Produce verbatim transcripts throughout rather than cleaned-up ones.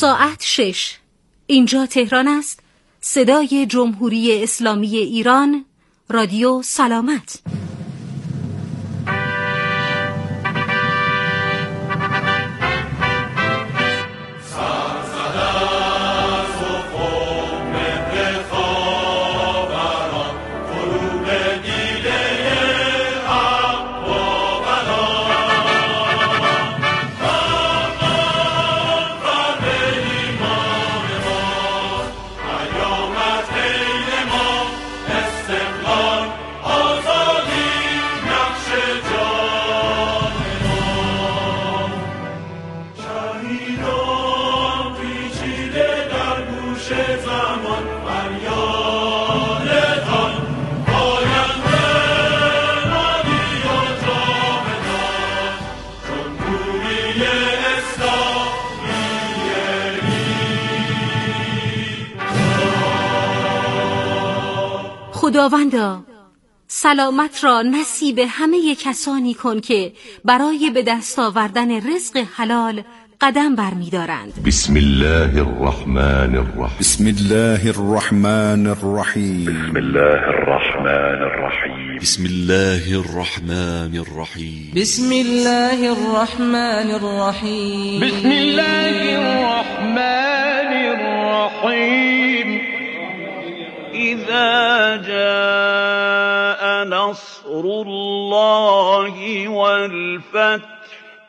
ساعت شش. اینجا تهران است. صدای جمهوری اسلامی ایران، رادیو سلامت. خداوندا، سلامت را نصیب همه کسانی کن که برای به دست آوردن رزق حلال قدم برمی‌دارند. بسم الله الرحمن الرحیم. بسم الله الرحمن الرحیم. بسم الله الرحمن الرحیم. بسم الله الرحمن الرحیم. بسم الله الرحمن الرحیم. بسم الله الرحمن الرحیم. إذا جاء نصر الله والفتح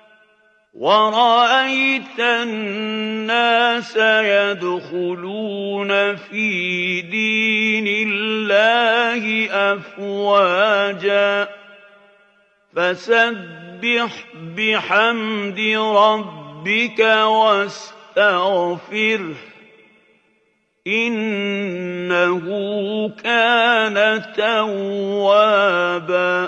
ورأيت الناس يدخلون في دين الله أفواجا فسبح بحمد ربك واستغفره إنه كان توابا.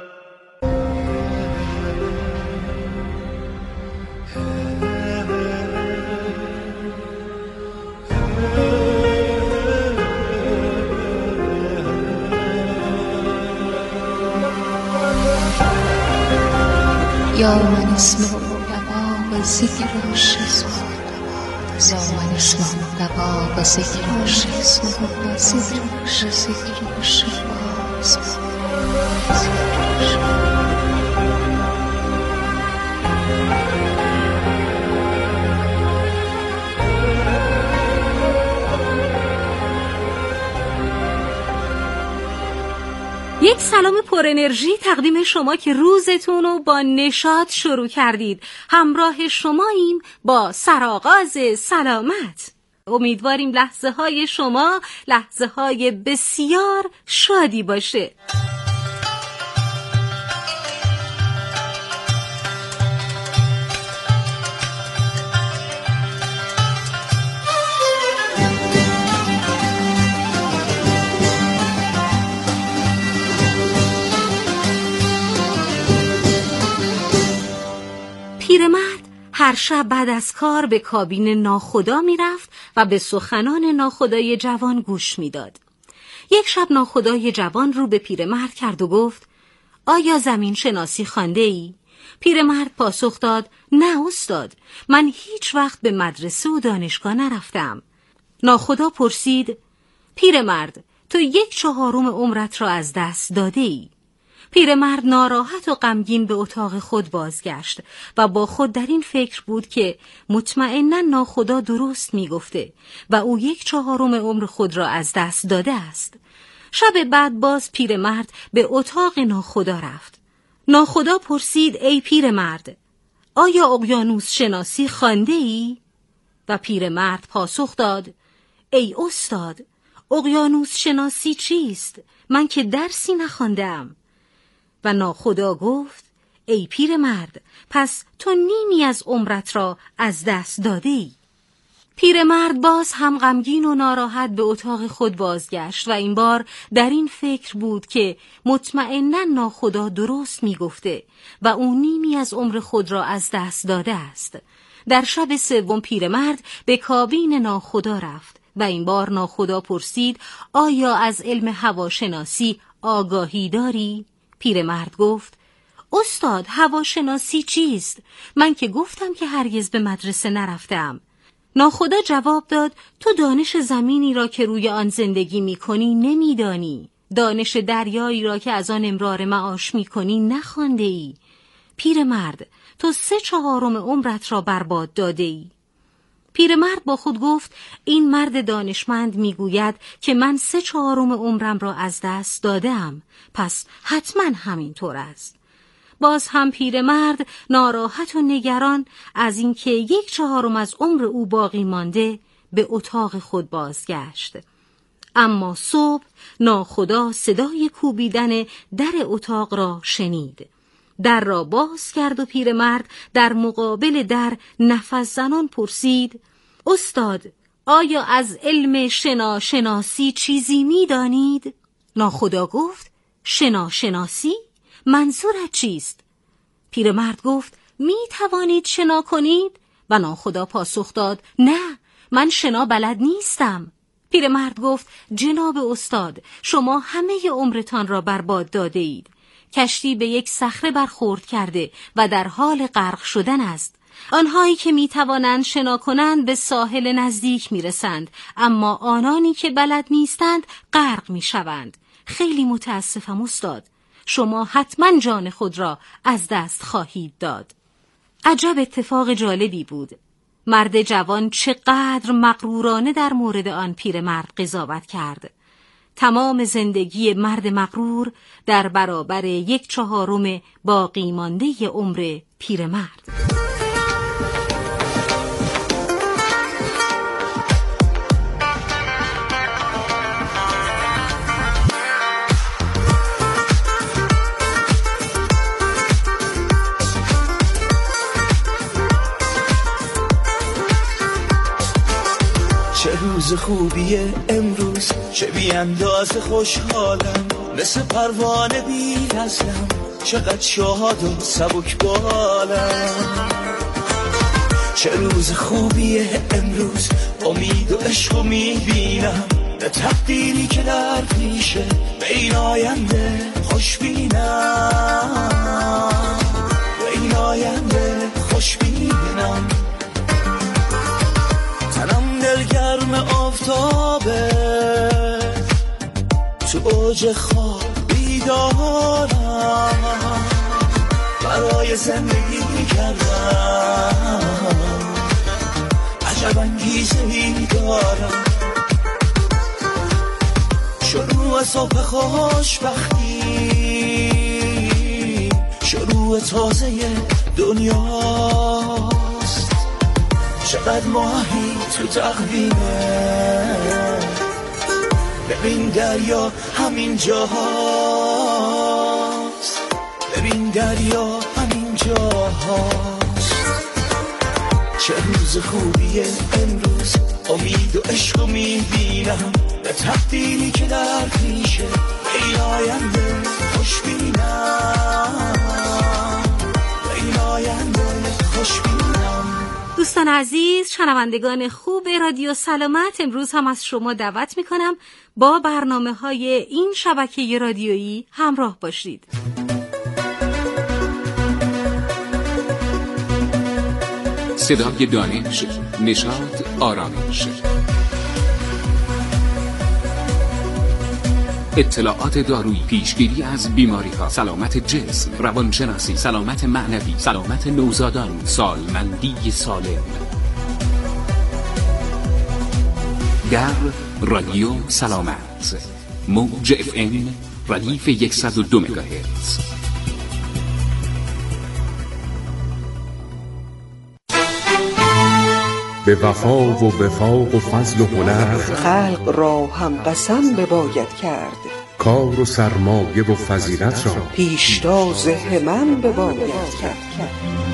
يا من اسمه دوا و ذکر شفا، يا من اسمه دوا و ذکر شفا، ذکر شفا. یک سلام پر انرژی تقدیم شما که روزتون رو با نشاط شروع کردید. همراه شماییم با سرآغاز سلامت. امیدواریم لحظه های شما لحظه های بسیار شادی باشه. پیرمرد هر شب بعد از کار به کابین ناخدا می رفت و به سخنان ناخدای جوان گوش می داد. یک شب ناخدای جوان رو به پیرمرد کرد و گفت: آیا زمین شناسی خوانده ای؟ پیرمرد پاسخ داد: نه استاد، من هیچ وقت به مدرسه و دانشگاه نرفتم. ناخدا پرسید: پیرمرد، تو یک چهارم عمرت را از دست داده ای؟ پیرمرد ناراحت و غمگین به اتاق خود بازگشت و با خود در این فکر بود که مطمئناً ناخدا درست میگفته و او یک چهارم عمر خود را از دست داده است. شب بعد باز پیرمرد به اتاق ناخدا رفت. ناخدا پرسید: ای پیرمرد، آیا اقیانوس شناسی خوانده ای؟ و پیرمرد پاسخ داد: ای استاد، اقیانوس شناسی چیست؟ من که درسی نخواندم. و ناخدا گفت: ای پیرمرد، پس تو نیمی از عمرت را از دست داده ای. پیرمرد باز هم غمگین و ناراحت به اتاق خود بازگشت و این بار در این فکر بود که مطمئناً ناخدا درست می گفته و او نیمی از عمر خود را از دست داده است. در شب سوم پیرمرد به کابین ناخدا رفت و این بار ناخدا پرسید: آیا از علم هواشناسی آگاهی داری؟ پیرمرد گفت: استاد، هواشناسی چیست؟ من که گفتم که هرگز به مدرسه نرفتم. ناخدا جواب داد تو دانش زمینی را که روی آن زندگی می کنی نمی دانی. دانش دریایی را که از آن امرار معاش می کنی نخوانده ای. پیرمرد، تو سه چهارم عمرت را برباد داده ای. پیرمرد با خود گفت این مرد دانشمند میگوید که من سه چهارم عمرم را از دست دادم، پس حتما همین طور است. باز هم پیرمرد ناراحت و نگران از اینکه یک چهارم از عمر او باقی مانده به اتاق خود بازگشت. اما صبح ناخدا صدای کوبیدن در اتاق را شنید. در را باز کرد و پیرمرد در مقابل در نفس زنان پرسید استاد، آیا از علم شنا شناسی چیزی می دانید؟ ناخدا گفت شنا شناسی؟ منظورت چیست؟ پیرمرد گفت می توانید شنا کنید؟ و ناخدا پاسخ داد نه، من شنا بلد نیستم. پیرمرد گفت جناب استاد، شما همه عمرتان را برباد داده اید. کشتی به یک صخره برخورد کرده و در حال غرق شدن است. آنهایی که می توانند شنا کنند به ساحل نزدیک می رسند، اما آنانی که بلد نیستند غرق می شوند. خیلی متاسفم استاد، شما حتما جان خود را از دست خواهید داد. عجب اتفاق جالبی بود. مرد جوان چقدر مغرورانه در مورد آن پیرمرد قضاوت کرد. تمام زندگی مرد مغرور در برابر یک چهارم باقی مانده عمر پیرمرد. چه روز خوبیه امروز، چه بی اندازه خوشحالم، مثل پروانه بی نزلم، چقدر شاد و سبک بالم. چه روز خوبیه امروز، امید و عشق و میبینم، به تقدیری که در پیشه، به این آینده خوش بینم، به این آینده خوش بینم. تنم دلگرم آفتابه، تو اوج خواب بیدارم، برای زندگی کردم عجب انگیزه ای دارم. شروع صبح خوشبختی، شروع تازه دنیاست، چقدر ماهی تو تقویمه، ببین دریا همین جاهاست، ببین دریا همین جاهاست. چه روز خوبیه امروز، امید و عشق رو میبینم، به تقدیری که در پیشه، به این آینده خوش بینم، به این آینده خوش بینم. دوستان عزیز، شنوندگان خوب رادیو سلامت، امروز هم از شما دعوت میکنم با برنامه های این شبکه رادیویی همراه باشید. صدای دانش، نشاط، آرامش، اطلاعات دارویی، پیشگیری از بیماری‌ها، سلامت جسم، روانشناسی، سلامت معنوی، سلامت نوزادان، سالمندی سالم. در رادیو سلامت، موج اف ام، ردیف صد و دو مگاهرتز. به وفا و وفاق و فضل و هنر، خلق را هم قسم بباید کرد، کار و سرمایه و فضیلت را پیشتاز همم بباید کرد.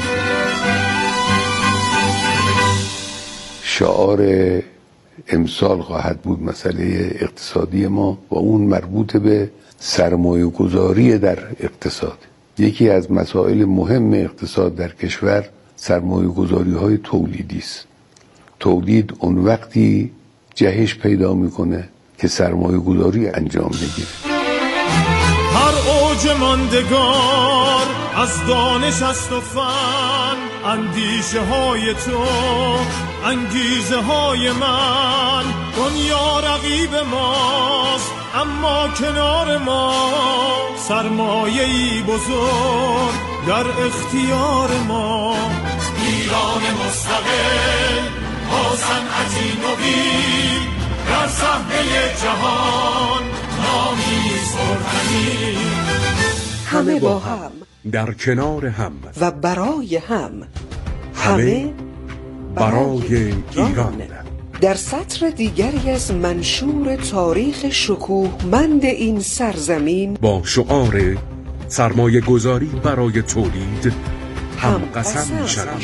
شعار امسال خواهد بود مسئله اقتصادی ما و اون مربوط به سرمایه گذاری در اقتصاد. یکی از مسائل مهم اقتصاد در کشور سرمایه گذاری های تولیدی است. تولید اون وقتی جهش پیدا میکنه که سرمایه گذاری انجام بگیره. هر اوج ماندگار از دانش است و فن، اندیشه های تو انگیزه های من. دنیا رقیب ماست اما کنار ما، سرمایه‌ای بزرگ در اختیار ما. ایران مستقل با صنعتی نوین در صحنه جهان نامی سرمنی. همه با هم، در کنار هم و برای هم. همه برای ایران. در سطر دیگری از منشور تاریخ شکوهمند این سرزمین با شعار سرمایه گذاری برای تولید هم قسم می‌شویم.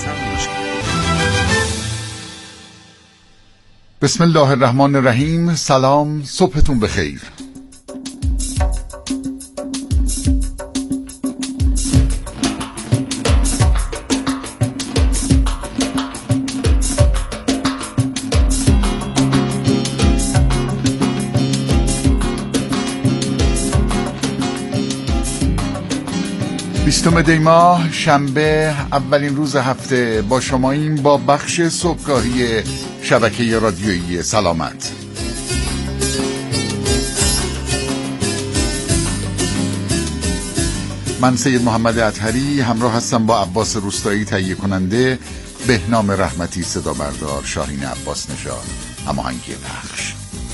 بسم الله الرحمن الرحیم. سلام، صبحتون بخیر. بیستم دی ماه، شنبه، اولین روز هفته با شماییم با بخش صبحگاهی شبکه رادیویی سلامت. من سید محمد اطهری همراه هستم با عباس روستایی تهیه کننده، بهنام رحمتی صدا بردار، شاهین عباس نژاد هماهنگی بخش.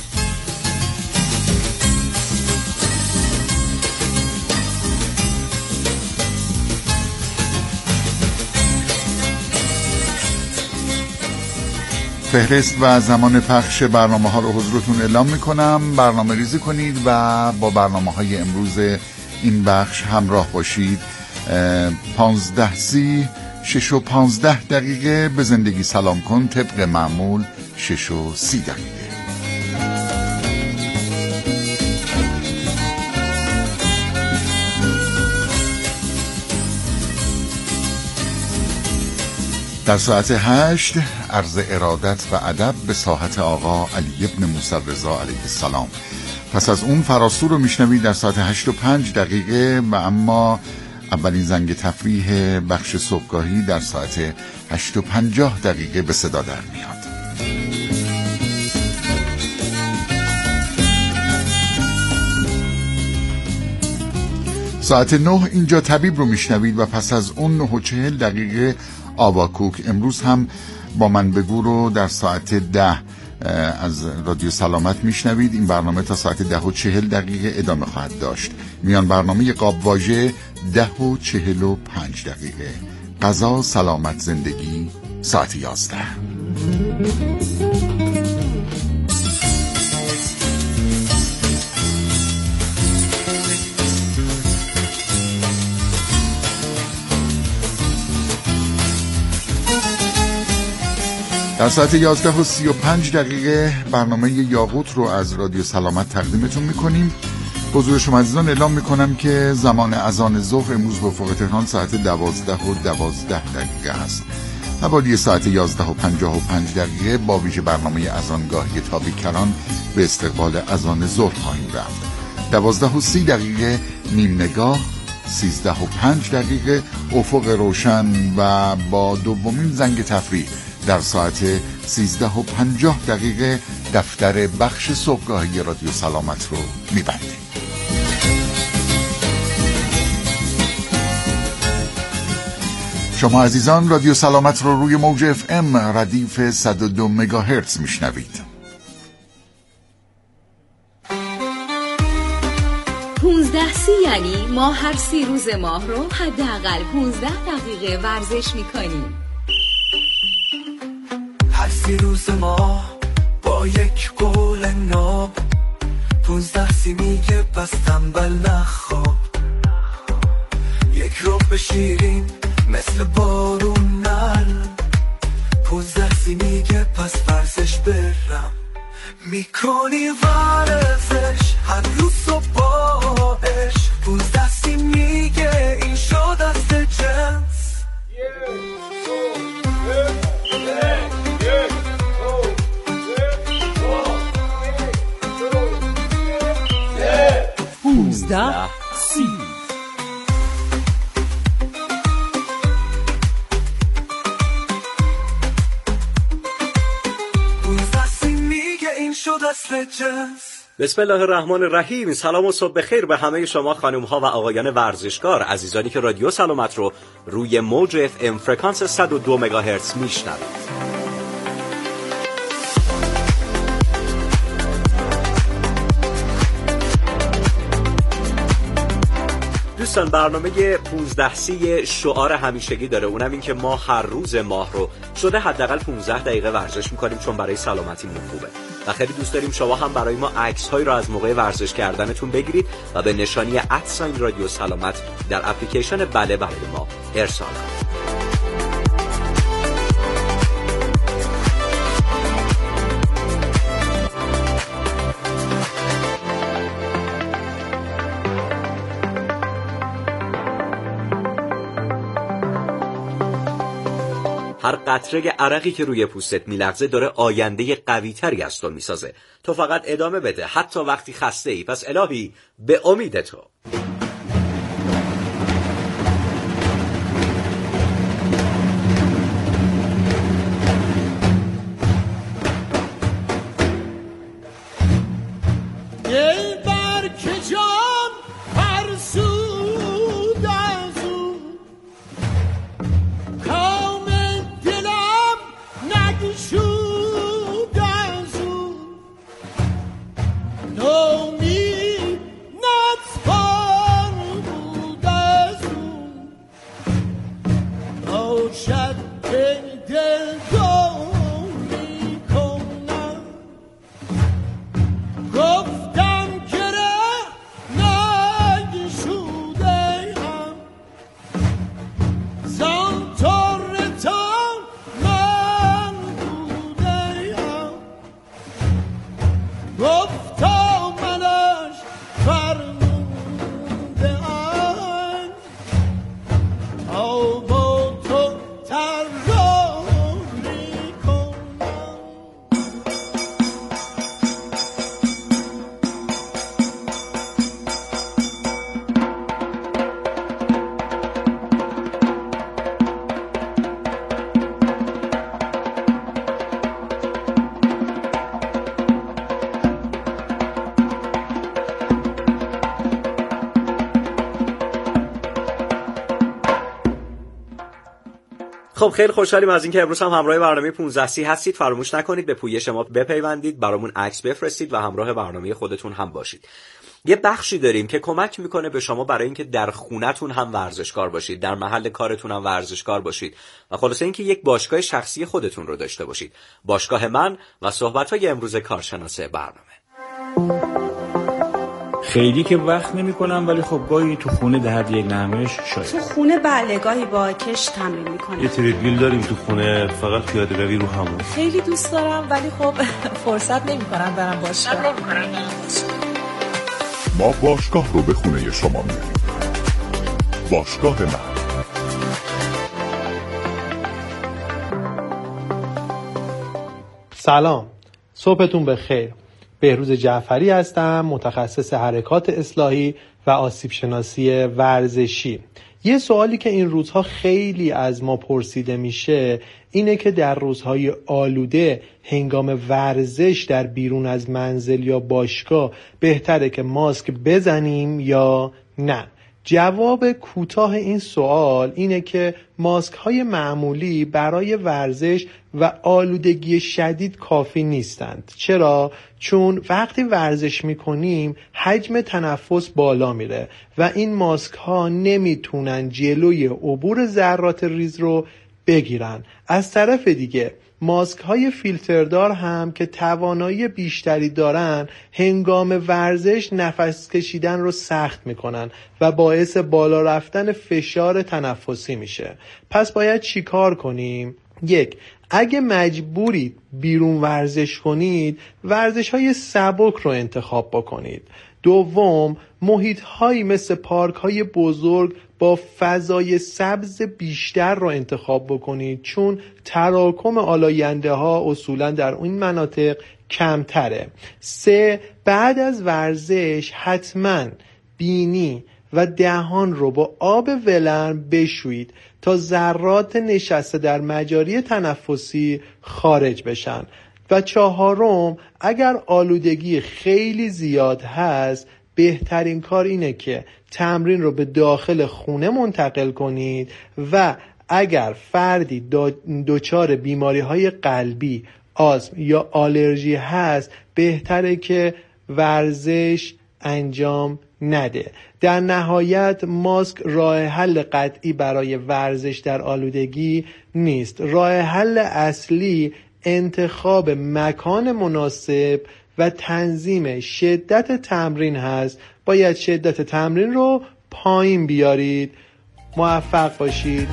فهرست و زمان پخش برنامه ها رو حضورتون اعلام میکنم. برنامه ریزی کنید و با برنامه های امروز این بخش همراه باشید. پانزده سی شش و پانزده دقیقه به زندگی سلام کن، طبق معمول شش و سی دقیقه. در ساعت هشت عرض ارادت و ادب به ساحت آقا علی ابن موسی رضا علیه السلام. پس از اون فراسو رو میشنوید در ساعت هشت و پنج دقیقه و اما اولین زنگ تفریح بخش صبحگاهی در ساعت هشت و پنجاه دقیقه به صدا در میاد. ساعت نه اینجا طبیب رو میشنوید و پس از اون نه و چهل دقیقه آواکوک. امروز هم با من بگو رو در ساعت ده از رادیو سلامت میشنوید. این برنامه تا ساعت ده و چهل دقیقه ادامه خواهد داشت. میان برنامه قاب واژه ده و چهل و پنج دقیقه. غذا، سلامت، زندگی ساعت یازده. در ساعت یازده و سی و پنج دقیقه برنامه یاقوت رو از رادیو سلامت تقدیمتون میکنیم. حضور شما عزیزان اعلام میکنم که زمان اذان ظهر امروز به افق تهران ساعت دوازده و دوازده دقیقه است. حوالی ساعت یازده و پنجاه و پنج دقیقه با ویژه برنامه اذانگاهی تابیکران به استقبال اذان ظهر خواهیم رفت. دوازده و سی دقیقه نیم نگاه، سیزده و پنج دقیقه افق روشن و با دومین زنگ تفریح در ساعت سیزده و پنجاه دقیقه دفتر بخش صبحگاهی رادیو سلامت رو میبندیم. شما عزیزان رادیو سلامت رو روی موج اف ام ردیف صد و دو مگاهرتز میشنوید. پونزده سی یعنی ما هر سی روز ماه رو حداقل پونزده دقیقه ورزش میکنیم. هر سی روز ماه با یک قول ناب، پونزده سی میگه پس تنبل نخواب، یک رو بشیرین مثل بارون نرم، پونزده سی میگه پس ورزش برم، میکنی ورزش هر روز صبحش، پونزده سی میگه این شد دست جنس. پونزده سی فصل جنس. بسم الله الرحمن الرحیم. سلام و صبح بخیر به همه شما خانم ها و آقایان ورزشکار، عزیزانی که رادیو سلامت رو روی موج اف ام فرکانس صد و دو مگاهرتز میشنوید. دوستان، برنامه پانزده سی شعار همیشگی داره، اونم این که ما هر روز ماه رو شده حداقل پانزده دقیقه ورزش میکنیم چون برای سلامتیمون خوبه و خیلی دوست داریم شما هم برای ما عکس هایی رو از موقع ورزش کردنتون بگیرید و به نشانی ات رادیو سلامت در اپلیکیشن بله برای ما ارسال کنید. هر قطره عرقی که روی پوستت میلغزه داره آینده قوی تری از تو میسازه. تو فقط ادامه بده حتی وقتی خسته ای. پس الهی به امید تو. خب خیلی خوشحالیم از اینکه امروز هم همراه برنامه پانزده سی هستید. فراموش نکنید به پویش ما بپیوندید، برامون عکس بفرستید و همراه برنامه خودتون هم باشید. یه بخشی داریم که کمک میکنه به شما برای اینکه در خونتون هم ورزشکار باشید، در محل کارتون هم ورزشکار باشید و خلاصه اینکه یک باشگاه شخصی خودتون رو داشته باشید. باشگاه من و صحبت‌های امروز کارشناس برنامه. خیلی که وقت نمی کنم ولی خب گاهی تو خونه در یک نرمش شاید. تو خونه بله، گاهی با کش تمرین میکنم. یه تریدمیل داریم تو خونه، فقط پیاده روی رو همون. خیلی دوست دارم ولی خب فرصت نمی کنم برم باشگاه. ما باشگاه رو به خونه شما میاریم. باشگاه من. سلام، صبحتون بخیر. بهروز جعفری هستم، متخصص حرکات اصلاحی و آسیب شناسی ورزشی. یه سوالی که این روزها خیلی از ما پرسیده میشه اینه که در روزهای آلوده هنگام ورزش در بیرون از منزل یا باشگاه بهتره که ماسک بزنیم یا نه؟ جواب کوتاه این سوال اینه که ماسک های معمولی برای ورزش و آلودگی شدید کافی نیستند. چرا؟ چون وقتی ورزش میکنیم حجم تنفس بالا میره و این ماسک ها نمیتونن جلوی عبور ذرات ریز رو بگیرن. از طرف دیگه ماسک های فیلتردار هم که توانایی بیشتری دارن هنگام ورزش نفس کشیدن رو سخت میکنن و باعث بالا رفتن فشار تنفسی میشه. پس باید چی کار کنیم؟ یک، اگه مجبورید بیرون ورزش کنید ورزش های سبک رو انتخاب بکنید. دوم، محیط هایی مثل پارک های بزرگ با فضای سبز بیشتر رو انتخاب بکنید چون تراکم آلاینده ها اصولا در این مناطق کمتره. سه، بعد از ورزش حتما بینی و دهان رو با آب ولرم بشویید تا ذرات نشسته در مجاری تنفسی خارج بشن. و چهارم، اگر آلودگی خیلی زیاد هست بهترین کار اینه که تمرین رو به داخل خونه منتقل کنید و اگر فردی دچار بیماری‌های قلبی، آسم یا آلرژی هست بهتره که ورزش انجام نده. در نهایت ماسک راه حل قطعی برای ورزش در آلودگی نیست. راه حل اصلی انتخاب مکان مناسب و تنظیم شدت تمرین هست. باید شدت تمرین رو پایین بیارید. موفق باشید.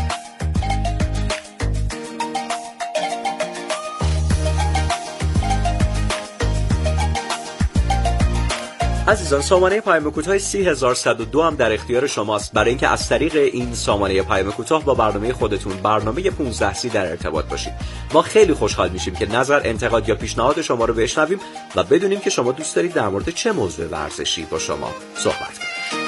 عزیزان، سامانه پیام کوتاه سی هزار و صد و دو هم در اختیار شماست برای اینکه از طریق این سامانه پیام کوتاه با برنامه خودتون، برنامه پانزده سی در ارتباط باشید. ما خیلی خوشحال میشیم که نظر، انتقاد یا پیشنهاد شما رو بشنویم و بدونیم که شما دوست دارید در مورد چه موضوع ورزشی با شما صحبت کنیم.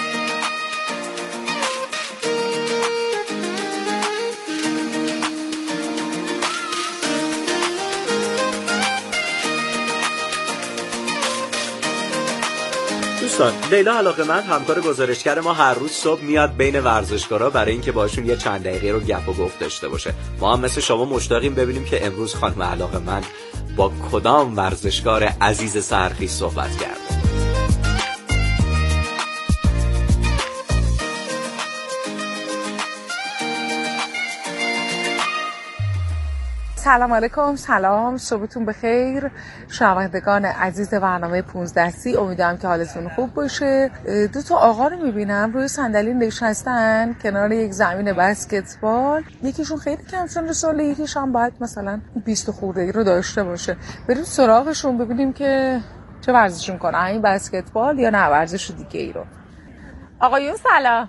دوستان، لیلا علاقه‌مند همکار گزارشگر ما هر روز صبح میاد بین ورزشکارا برای اینکه باشون یه چند دقیقه رو گپ و گفت داشته باشه. ما هم مثل شما مشتاقیم ببینیم که امروز خانم علاقه‌مند با کدام ورزشکار عزیز سحرخیز صحبت کرد. سلام علیکم، سلام، صبحتون بخیر شنوندگان عزیز برنامه پانزده سی. امیدوارم که حالتون خوب باشه. دو تا آقا رو میبینم روی صندلی نشستن کنار یک زمین بسکتبال. یکیشون خیلی کم سن ساله، یکیش هم باید مثلا بیست خوردگی رو داشته باشه. بریم سراغشون ببینیم که چه ورزشی میکنن، این بسکتبال یا نه ورزش دیگه ای رو. آقایون سلام.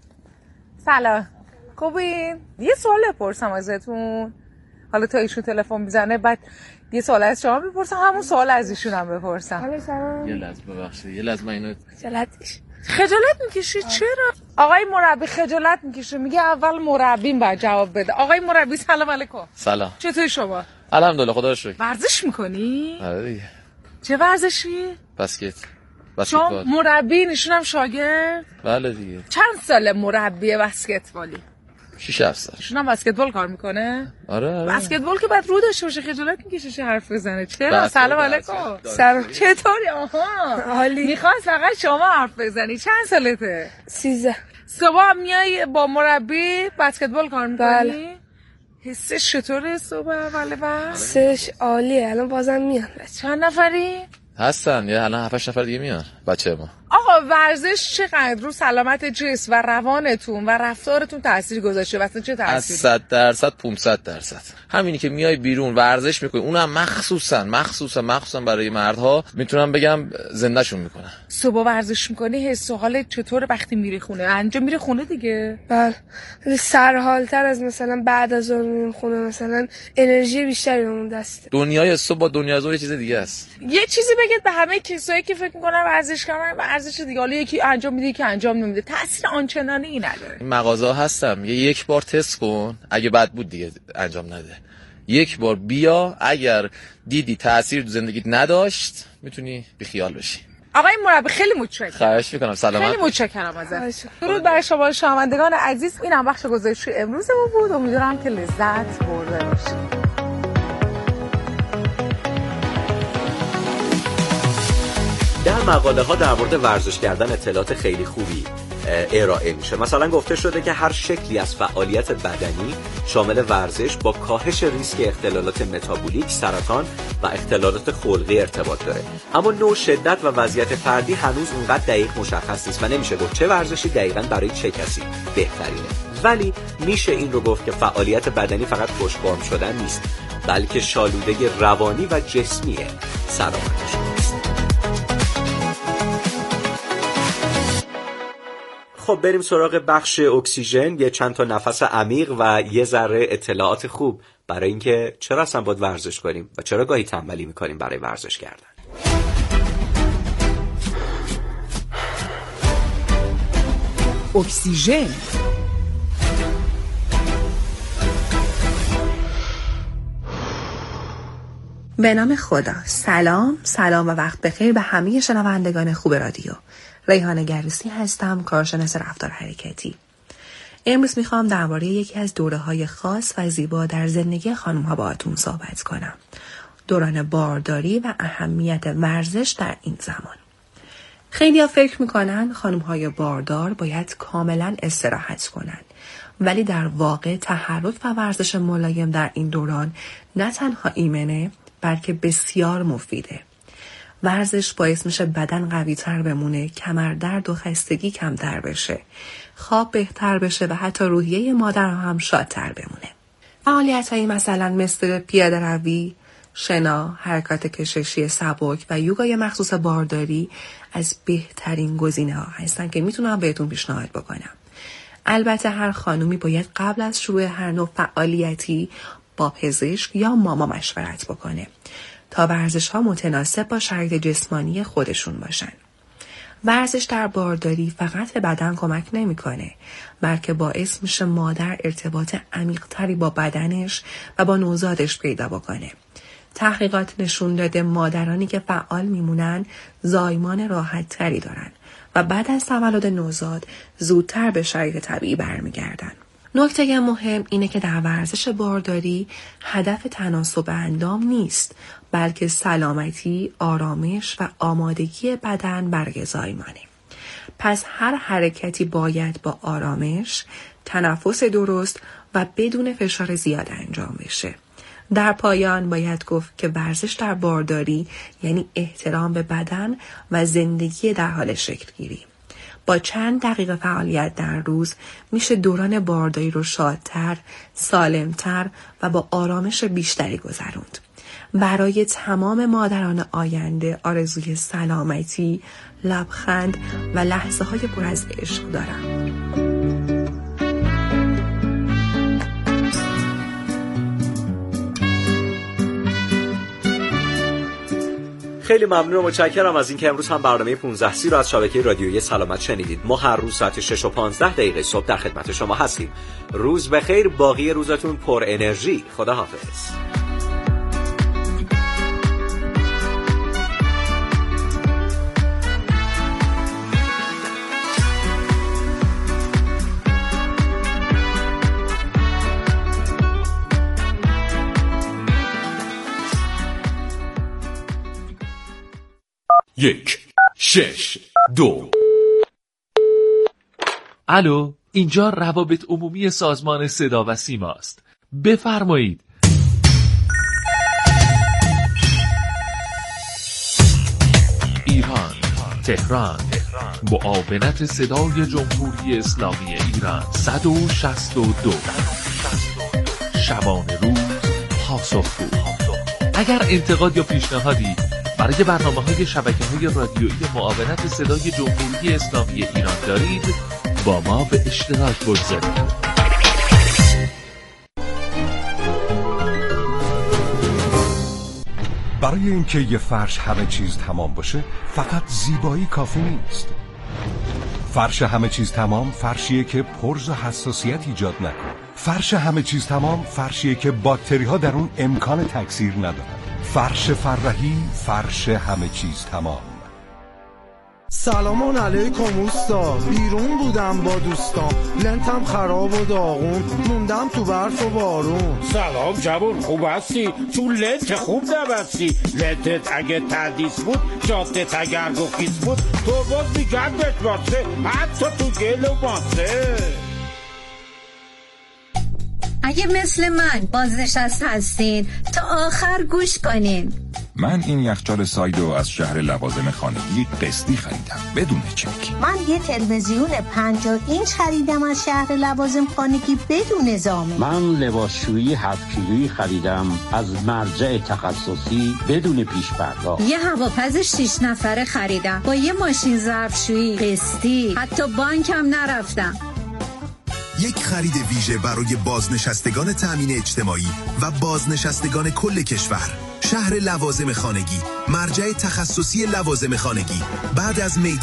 سلام، خوبین؟ یه سوال بپرسم ازتون. حالا تا ایشون تلفن میزنه بعد یه سوال از شما بپرسم، همون سوال از ایشون هم بپرسم. حالا سلام. یه لحظه ببخشید، یه لحظه من اینو خجالتش خجالت میکشی چرا؟ آقای مربی خجالت میکشه، میگه اول مربیم باید جواب بده. آقای مربی سلام علیکم. سلام. چطوری شما؟ الحمدلله، خدا رو شکر. ورزش میکنی؟ آره دیگه. چه ورزشی؟ بسکت. بسکتبال. شما مربی، نشون هم شاگرد؟ بله دیگه. چند ساله مربی بسکتبالی؟ شش هفت سال. ایشون هم بسکتبال کار میکنه؟ آره آره. بسکتبال که بعد رو داشته باشه، خجالت میکشه چه حرف بزنه. چرا؟ سلام علیکم. سلام. چطوری؟ آها. حالی. میخواست فقط شما حرف بزنی. چند سالته؟ سیزده. صبح میای با مربی بسکتبال کار میکنی؟ بله. حسش چطوره صبح اول وقت؟ حسش عالیه. الان بازم میان. چند نفری؟ هستن یه الان هفت هشت نفر دیگه میان بچه ما. آقا ورزش چقدر رو سلامت جسم و روانتون و رفتارتون تاثیر گذاشته؟ واسه چه تاثیری؟ از صد درصد پانصد درصد. همینی که میای بیرون ورزش میکنی، اونم مخصوصا مخصوصا مخصوصا برای مردها میتونم بگم زندهشون میکنن. صبح ورزش میکنی، حس و حالت چطوره وقتی میری خونه؟ انجام میری خونه دیگه؟ بله. سرحالتر از مثلا بعد از اون میرم خونه، مثلا انرژی بیشتری اون دست. دنیای صبح با دنیای ظهر یه چیز دیگه است. یه چیزی بگید به همه کسایی که فکر میکنن ورزش کردن ورزش دیگه، حالا یکی انجام میده یکی انجام نمیده، تاثیر آنچنانی ای نداره. این مغازه هستم یه یک بار تست کن، اگه بد بود دیگه انجام نده. یک بار بیا، اگر دیدی تاثیر تو زندگیت نداشت میتونی بیخیال بشی. آقای مربی خیلی متشکرم. خواهش میکنم. سلامت. خیلی متشکرم ازت. درود بر شما شنوندگان عزیز. اینم بخش گزارشی امروزمون بود. امیدوارم که لذت برده باشید. در مقاله ها در مورد ورزش کردن اطلاعات خیلی خوبی ارائه میشه. مثلا گفته شده که هر شکلی از فعالیت بدنی شامل ورزش با کاهش ریسک اختلالات متابولیک، سرطان و اختلالات خلقی ارتباط داره. اما نوع، شدت و وضعیت فردی هنوز اونقدر دقیق مشخص نیست و نمیشه گفت چه ورزشی دقیقاً برای چه کسی بهترینه. ولی میشه این رو گفت که فعالیت بدنی فقط خوش‌فرم شدن نیست، بلکه شالودگی روانی و جسمی سلامت شماست. خب بریم سراغ بخش اکسیژن. یه چند تا نفس عمیق و یه ذره اطلاعات خوب برای اینکه چرا اصلا باید ورزش کنیم و چرا گاهی تنبلی میکنیم برای ورزش کردن. اکسیژن. به نام خدا. سلام سلام و وقت بخیر به همه شنوندگان خوب رادیو. ریحانه گریسی هستم، کارشناس رفتار حرکتی. امروز میخوام درباره یکی از دوره‌های خاص و زیبا در زندگی خانم‌ها باهاتون صحبت کنم. دوران بارداری و اهمیت ورزش در این زمان. خیلی‌ها فکر میکنن خانم‌های باردار باید کاملا استراحت کنن، ولی در واقع تحرک و ورزش ملایم در این دوران نه تنها ایمنه بلکه بسیار مفیده. ورزش باعث میشه بدن قوی تر بمونه، کمر درد و خستگی کمتر بشه، خواب بهتر بشه و حتی روحیه مادر هم شادتر بمونه. فعالیت هایی مثلا مثل پیاده روی، شنا، حرکات کششی سبک و یوگای مخصوص بارداری از بهترین گزینه ها هستن که میتونم بهتون پیشنهاد بکنم. البته هر خانومی باید قبل از شروع هر نوع فعالیتی با پزشک یا ماما مشورت بکنه تا ورزش ها متناسب با شرایط جسمانی خودشون باشن. ورزش در بارداری فقط به بدن کمک نمیکنه، بلکه باعث میشه مادر ارتباط عمیق‌تری با بدنش و با نوزادش پیدا بکنه. تحقیقات نشون داده مادرانی که فعال میمونن زایمان راحت تری دارن و بعد از تولد نوزاد زودتر به شرایط طبیعی برمیگردن. نکته مهم اینه که در ورزش بارداری هدف تناسب اندام نیست، بلکه سلامتی، آرامش و آمادگی بدن برای زایمانه. پس هر حرکتی باید با آرامش، تنفس درست و بدون فشار زیاد انجام بشه. در پایان باید گفت که ورزش در بارداری یعنی احترام به بدن و زندگی در حال شکل گیری. با چند دقیقه فعالیت در روز میشه دوران بارداری رو شادتر، سالمتر و با آرامش بیشتری گذروند. برای تمام مادران آینده آرزوی سلامتی، لبخند و لحظه های پر از عشق دارم. خیلی ممنون و متشکرم از اینکه امروز هم برنامه پانزده سی رو از شبکه رادیویی سلامت شنیدید. ما هر روز ساعت شش و پانزده دقیقه صبح در خدمت شما هستیم. روز بخیر، باقی روزتون پر انرژی. خدا حافظ. یک شش دو. الو، اینجا روابط عمومی سازمان صدا و سیما است. بفرمایید. ایران، تهران، معاونت صدای جمهوری اسلامی ایران. صد و شصت و دو. شبانه روز پاسخگو. اگر انتقاد یا پیشنهادی برای برنامه‌های شبکه‌های رادیویی معاونت صدای جمهوری اسلامی ایران دارید، با ما به اشتراک بگذارید. برای اینکه یه فرش همه چیز تمام باشه، فقط زیبایی کافی نیست. فرش همه چیز تمام فرشیه که پرز و حساسیت ایجاد نکنه. فرش همه چیز تمام فرشیه که باکتری ها در اون امکان تکثیر ندارن. فرش فرحی، فرش همه چیز تمام. سلام علیکم اوستا، بیرون بودم با دوستان، لنتم خراب و داغون، موندم تو برف و بارون. سلام جوون، خوب هستی؟ تو لنت خوب نبستی. لنتت اگه تردیس بود، جادت اگر گخیز بود، تو باز میگردت باسه، حتی تو گل و ماسه. اگه مثل من بازنشسته هستین تا آخر گوش کنین. من این یخچال سایدو از شهر لوازم خانگی قسطی خریدم بدون چک. من یه تلویزیون پنجاه اینچ خریدم از شهر لوازم خانگی بدون زامن. من لباسشویی هفت کیلویی خریدم از مرجع تخصصی بدون پیش پرداخت. یه هواپز شش نفره خریدم با یه ماشین ظرفشویی قسطی، حتی بانکم نرفتم. یک خرید ویژه برای بازنشستگان تأمین اجتماعی و بازنشستگان کل کشور. شهر لوازم خانگی، مرجع تخصصی لوازم خانگی. بعد از میدان